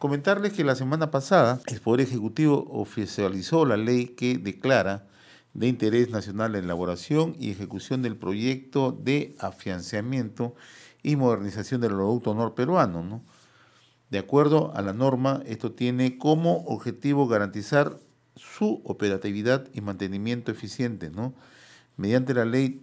Comentarles que la semana pasada el Poder Ejecutivo oficializó la ley que declara de interés nacional la elaboración y ejecución del proyecto de afianzamiento y modernización del oleoducto norperuano, ¿no? De acuerdo a la norma, esto tiene como objetivo garantizar su operatividad y mantenimiento eficiente, ¿no? Mediante la ley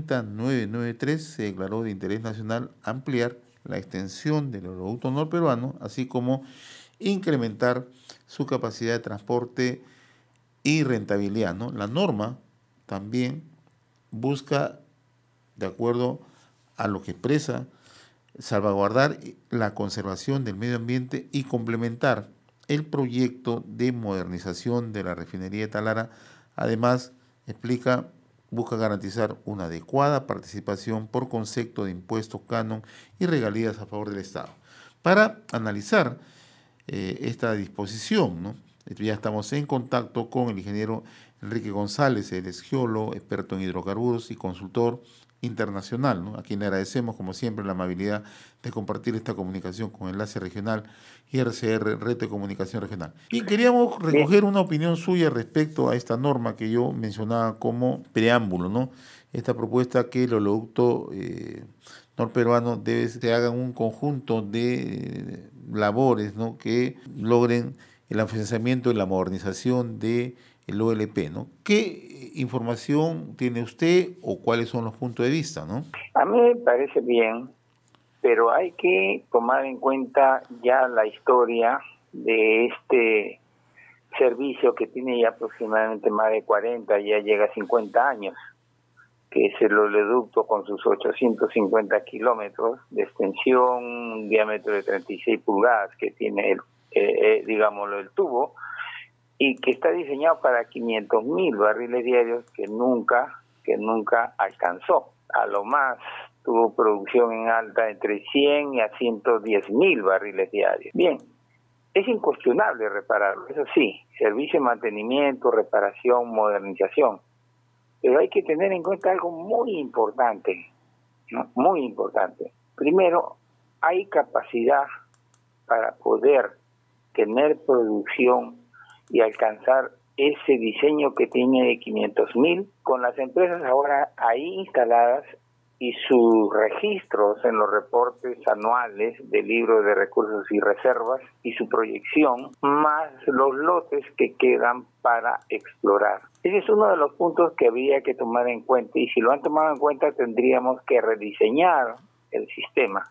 30993 se declaró de interés nacional ampliar la extensión del oleoducto norperuano, así como incrementar su capacidad de transporte y rentabilidad, ¿no? La norma también busca, de acuerdo a lo que expresa, salvaguardar la conservación del medio ambiente y complementar el proyecto de modernización de la refinería de Talara. Además, explica, busca garantizar una adecuada participación por concepto de impuestos, canon y regalías a favor del Estado. Para analizar esta disposición, ¿no? Ya estamos en contacto con el ingeniero Enrique González, él es geólogo, experto en hidrocarburos y consultor internacional, ¿no? A quien le agradecemos, como siempre, la amabilidad de compartir esta comunicación con Enlace Regional y RCR, Red de Comunicación Regional. Y queríamos Bien, recoger una opinión suya respecto a esta norma que yo mencionaba como preámbulo, ¿no? Esta propuesta que el oleoducto norperuano debe se hagan un conjunto de labores, ¿no? Que logren el afianzamiento y la modernización de el OLP, ¿no? ¿Qué información tiene usted o cuáles son los puntos de vista, ¿no? a mí me parece bien, pero hay que tomar en cuenta ya la historia de este servicio que tiene ya aproximadamente más de 40, ya llega a 50 años, que es el oleoducto con sus 850 kilómetros de extensión, un diámetro de 36 pulgadas que tiene digámoslo, el tubo, y que está diseñado para 500.000 barriles diarios que nunca alcanzó. A lo más tuvo producción en alta entre 100 y a 110.000 barriles diarios. Bien, es incuestionable repararlo, eso sí, servicio de mantenimiento, reparación, modernización. Pero hay que tener en cuenta algo muy importante, ¿no? Muy importante. Primero, hay capacidad para poder tener producción y alcanzar ese diseño que tiene de 500.000 con las empresas ahora ahí instaladas y sus registros en los reportes anuales del libro de recursos y reservas y su proyección, más los lotes que quedan para explorar. Ese es uno de los puntos que habría que tomar en cuenta, y si lo han tomado en cuenta tendríamos que rediseñar el sistema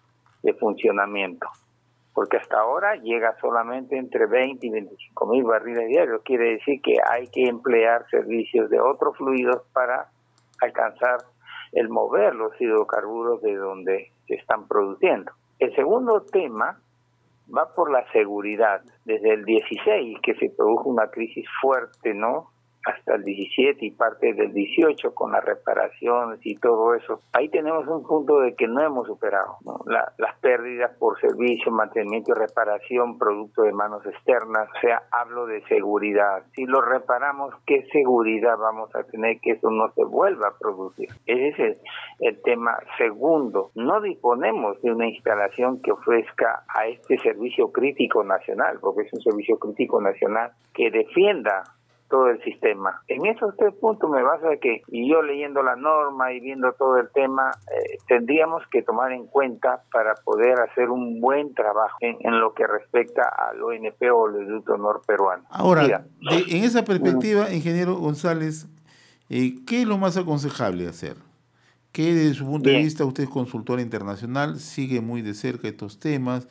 de funcionamiento, porque hasta ahora llega solamente entre 20 y 25.000 barriles diarios. Quiere decir que hay que emplear servicios de otros fluidos para alcanzar el mover los hidrocarburos de donde se están produciendo. El segundo tema va por la seguridad. Desde el 16 que se produjo una crisis fuerte, ¿no?, hasta el 17 y parte del 18 con las reparaciones y todo eso. Ahí tenemos un punto de que no hemos superado, ¿no? Las pérdidas por servicio, mantenimiento y reparación, producto de manos externas. O sea, hablo de seguridad. Si lo reparamos, ¿qué seguridad vamos a tener que eso no se vuelva a producir? Ese es el tema segundo. No disponemos de una instalación que ofrezca a este servicio crítico nacional, porque es un servicio crítico nacional que defienda todo el sistema. En esos tres puntos me basa que, y yo leyendo la norma y viendo todo el tema, tendríamos que tomar en cuenta para poder hacer un buen trabajo en lo que respecta al ONP o oleoducto norperuano. Ahora, Mira, en esa perspectiva, ingeniero González, ¿qué es lo más aconsejable hacer? ¿Qué desde su punto de bien, vista, usted es consultora internacional, sigue muy de cerca estos temas,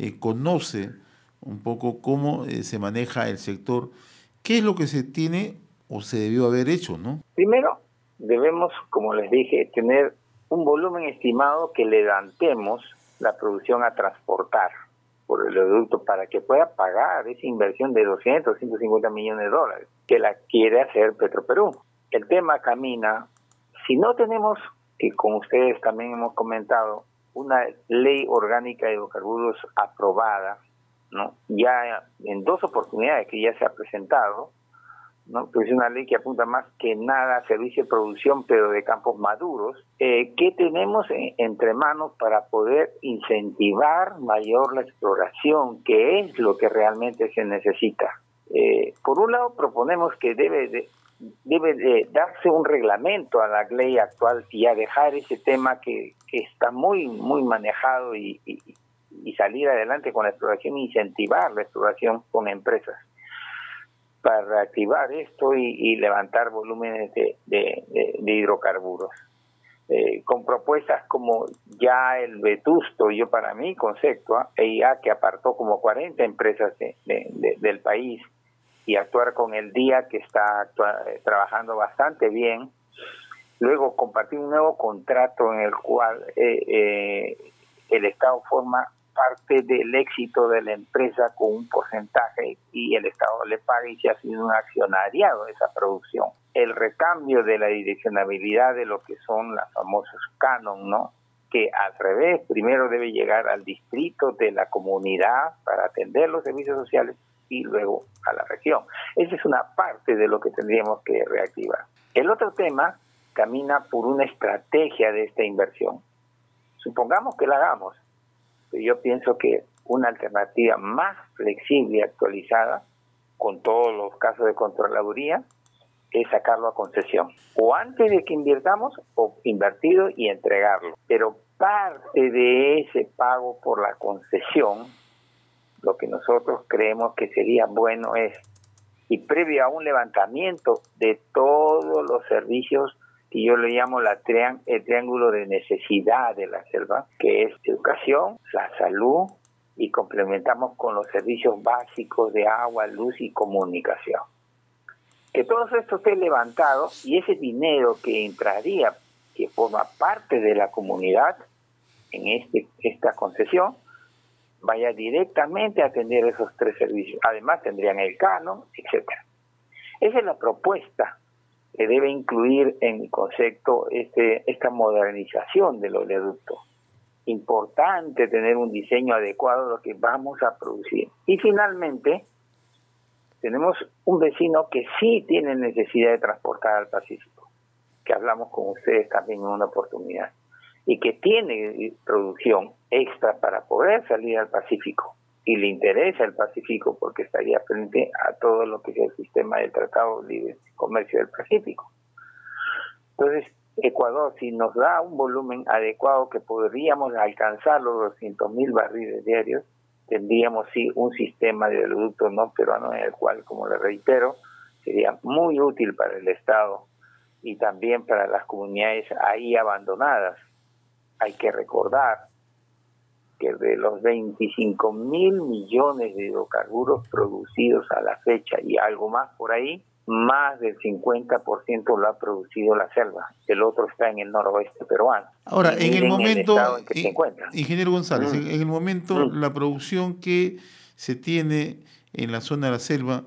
conoce un poco cómo se maneja el sector? ¿Qué es lo que se tiene o se debió haber hecho, no? primero debemos, como les dije, tener un volumen estimado que levantemos la producción a transportar por el oleoducto para que pueda pagar esa inversión de 200, 150 millones de dólares que la quiere hacer Petroperú. El tema camina. Si no tenemos, que con ustedes también hemos comentado, una ley orgánica de hidrocarburos aprobada, ¿no?, ya en dos oportunidades que ya se ha presentado, ¿no? Pues es una ley que apunta más que nada a servicio de producción, pero de campos maduros. ¿Qué tenemos entre manos para poder incentivar mayor la exploración? ¿Qué es lo que realmente se necesita? Por un lado, proponemos que debe de darse un reglamento a la ley actual y a dejar ese tema que está muy manejado y salir adelante con la exploración, incentivar la exploración con empresas para reactivar esto y levantar volúmenes de hidrocarburos. Con propuestas como ya el Vetusto, yo para mi concepto, EIA, que apartó como 40 empresas del país, y actuar con el día, que está trabajando bastante bien. Luego compartir un nuevo contrato en el cual el Estado forma parte del éxito de la empresa con un porcentaje y el Estado le paga y se ha sido un accionariado de esa producción. El recambio de la direccionabilidad de lo que son las famosos canon, ¿no? Que al revés, primero debe llegar al distrito de la comunidad para atender los servicios sociales y luego a la región. Esa es una parte de lo que tendríamos que reactivar. El otro tema camina por una estrategia de esta inversión. Supongamos que la hagamos, pero yo pienso que una alternativa más flexible y actualizada, con todos los casos de Contraloría, es sacarlo a concesión. O antes de que invirtamos, o invertido y entregarlo. Pero parte de ese pago por la concesión, lo que nosotros creemos que sería bueno es, y previo a un levantamiento de todos los servicios que yo le llamo el triángulo de necesidad de la selva, que es educación, la salud, y complementamos con los servicios básicos de agua, luz y comunicación. Que todo esto esté levantado y ese dinero que entraría, que forma parte de la comunidad en esta concesión, vaya directamente a atender esos tres servicios. Además tendrían el canon, etcétera. Esa es la propuesta que debe incluir en el concepto esta modernización del oleoducto. Importante tener un diseño adecuado a lo que vamos a producir. Y finalmente, tenemos un vecino que sí tiene necesidad de transportar al Pacífico, que hablamos con ustedes también en una oportunidad, y que tiene producción extra para poder salir al Pacífico, y le interesa el Pacífico porque estaría frente a todo lo que es el sistema del Tratado de Libre Comercio del Pacífico. Entonces, Ecuador, si nos da un volumen adecuado que podríamos alcanzar los 200.000 barriles diarios, tendríamos sí un sistema de oleoducto no peruano en el cual, como le reitero, sería muy útil para el Estado y también para las comunidades ahí abandonadas. Hay que recordar que de los 25.000 millones de hidrocarburos producidos a la fecha y algo más por ahí, más del 50% lo ha producido la selva. El otro está en el noroeste peruano. Ahora, en el momento, en que se encuentra. Ingeniero González, en el momento la producción que se tiene en la zona de la selva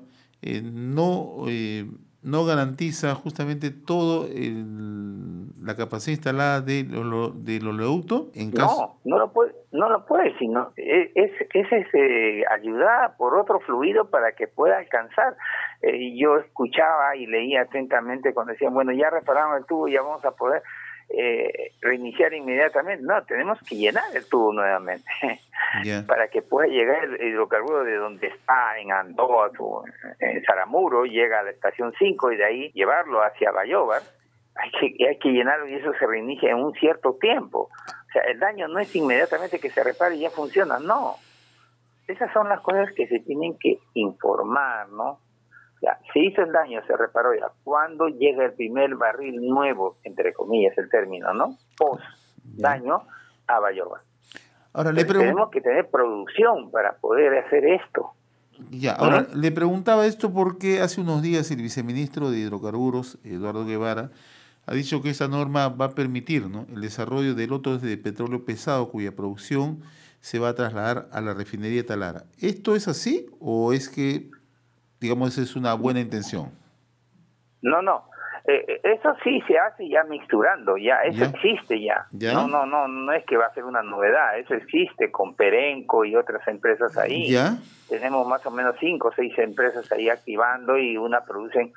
no garantiza justamente todo la capacidad instalada del oleoducto. No lo puede, sino es ayudada por otro fluido para que pueda alcanzar. Yo escuchaba y leía atentamente cuando decían, bueno, ya repararon el tubo, ya vamos a poder reiniciar inmediatamente. No, tenemos que llenar el tubo nuevamente para que pueda llegar el hidrocarburo de donde está, en Andoa, en Saramuro, llega a la estación 5 y de ahí llevarlo hacia Bayóvar. Hay que llenarlo y eso se reinicia en un cierto tiempo. O sea, el daño no es inmediatamente que se repare y ya funciona, no. Esas son las cosas que se tienen que informar, ¿no? Ya, se hizo el daño, se reparó ya. ¿Cuándo llega el primer barril nuevo, entre comillas el término, ¿no? Post daño a Bayóvar. Ahora tenemos que tener producción para poder hacer esto. Ya, ahora le preguntaba esto porque hace unos días el viceministro de Hidrocarburos, Eduardo Guevara, ha dicho que esta norma va a permitir, ¿no?, el desarrollo de lotes de petróleo pesado cuya producción se va a trasladar a la refinería Talara. ¿Esto es así o es que, digamos, es una buena intención? No. Eso sí se hace ya mixturando, eso existe ya. No es que va a ser una novedad, eso existe con Perenco y otras empresas ahí. ¿Ya? tenemos más o menos 5 o 6 empresas ahí activando y una producen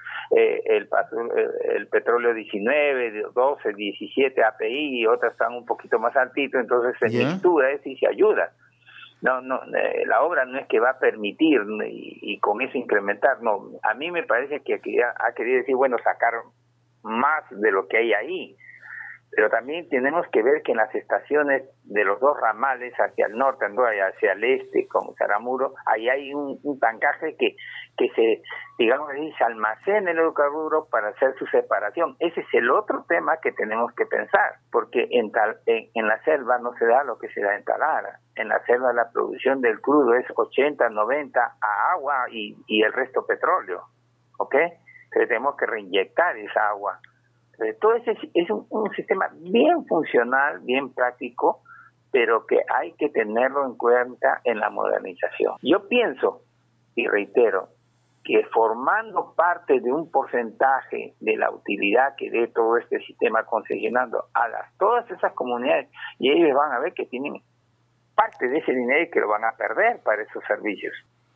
el petróleo 19, 12, 17 API y otras están un poquito más altito, entonces se mixtura eso y se ayuda. No, la obra no es que va a permitir y con eso incrementar, no. A mí me parece que ha querido decir, bueno, sacar más de lo que hay ahí. Pero también tenemos que ver que en las estaciones de los dos ramales, hacia el norte y hacia el este, como Saramuro, ahí hay un tancaje que se, digamos así, se almacena el hidrocarburo para hacer su separación. Ese es el otro tema que tenemos que pensar, porque en la selva no se da lo que se da en Talara. En la selva la producción del crudo es 80, 90 a agua y el resto petróleo, ¿ok? Entonces tenemos que reinyectar esa agua. Todo ese es un sistema bien funcional, bien práctico, pero que hay que tenerlo en cuenta en la modernización. Yo pienso, y reitero, que formando parte de un porcentaje de la utilidad que dé todo este sistema concesionando a todas esas comunidades, y ellos van a ver que tienen parte de ese dinero y que lo van a perder para esos servicios.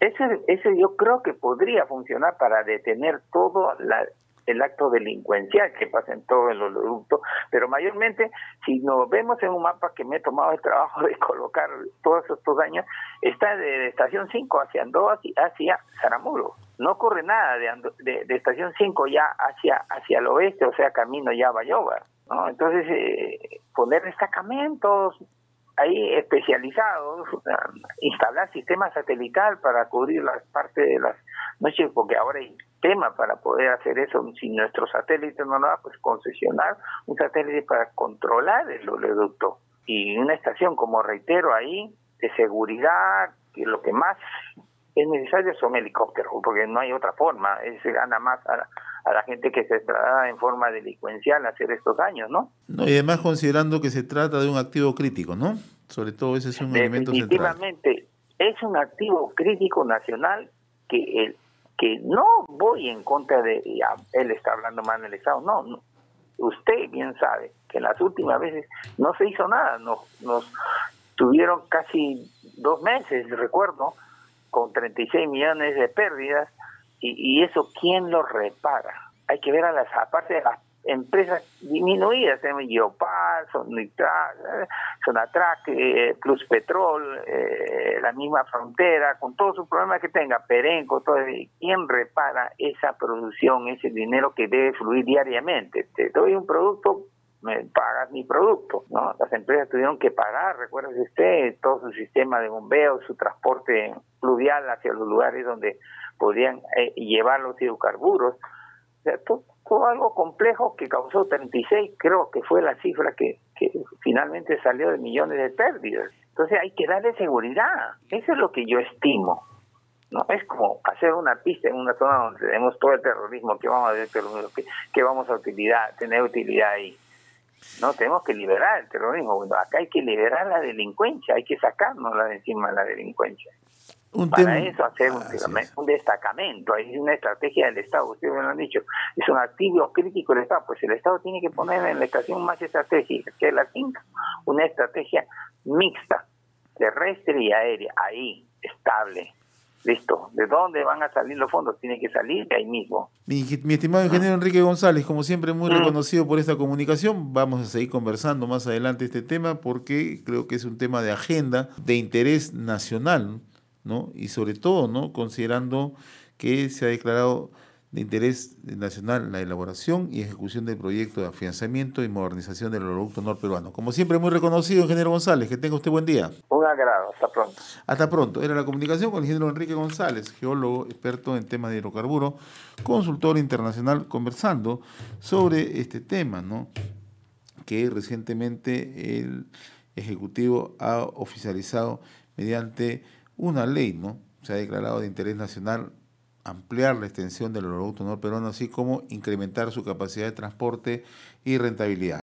Ese yo creo que podría funcionar para detener todo el acto delincuencial que pasa en todo el oleoducto, pero mayormente, si nos vemos en un mapa que me he tomado el trabajo de colocar todos estos años, está de estación 5 hacia Andoa, hacia Saramuro. No ocurre nada de estación 5 ya hacia el oeste, o sea, camino ya a Bayoba, ¿no? Entonces, poner destacamentos ahí especializados, instalar sistema satelital para cubrir las partes de las noches, porque ahora hay tema para poder hacer eso. Si nuestro satélite no lo da, pues concesionar un satélite para controlar el oleoducto. Y una estación, como reitero, ahí de seguridad, que lo que más es necesario son helicópteros, porque no hay otra forma. Se gana más a la gente que se traslada en forma delincuencial a hacer estos daños, ¿no? No, y además considerando que se trata de un activo crítico, ¿no? Sobre todo ese es un elemento central. Definitivamente, es un activo crítico nacional que no voy en contra de, él está hablando mal del Estado, no, usted bien sabe que en las últimas veces no se hizo nada, nos tuvieron casi 2 meses, recuerdo, con 36 millones de pérdidas, y eso, ¿quién lo repara? Hay que ver aparte de las empresas disminuidas, Geopar, Sonatrach, Plus Petrol, la misma Frontera, con todos sus problemas que tenga, Perenco, todo, ¿quién repara esa producción, ese dinero que debe fluir diariamente? Te doy un producto, me pagas mi producto, ¿no? Las empresas tuvieron que parar, recuérdese usted, todo su sistema de bombeo, su transporte fluvial hacia los lugares donde podían llevar los hidrocarburos. O sea, todo algo complejo que causó 36, creo que fue la cifra que finalmente salió de millones de pérdidas. Entonces hay que darle seguridad. Eso es lo que yo estimo. No es como hacer una pista en una zona donde tenemos todo el terrorismo, que vamos a ver que vamos a tener utilidad ahí. No, tenemos que liberar el terrorismo. Bueno, acá hay que liberar la delincuencia, hay que sacárnosla de encima de la delincuencia. Para eso hacer un destacamento, hay una estrategia del Estado, ustedes me lo han dicho, es un activo crítico del Estado, pues el Estado tiene que poner en la estación más estratégica, que es la 5, una estrategia mixta, terrestre y aérea, ahí, estable. Listo. ¿De dónde van a salir los fondos? Tiene que salir de ahí mismo. Mi estimado ingeniero Enrique González, como siempre, muy reconocido por esta comunicación. Vamos a seguir conversando más adelante este tema porque creo que es un tema de agenda, de interés nacional, ¿no? Y sobre todo, ¿no?, considerando que se ha declarado de interés nacional la elaboración y ejecución del proyecto de afianzamiento y modernización del oleoducto norperuano. Como siempre, muy reconocido, ingeniero González. Que tenga usted buen día. Un agrado. Hasta pronto. Hasta pronto. Era la comunicación con el ingeniero Enrique González, geólogo, experto en temas de hidrocarburos, consultor internacional, conversando sobre este tema, ¿no?, que recientemente el Ejecutivo ha oficializado mediante una ley, ¿no? Se ha declarado de interés nacional ampliar la extensión del oleoducto norperuano, así como incrementar su capacidad de transporte y rentabilidad.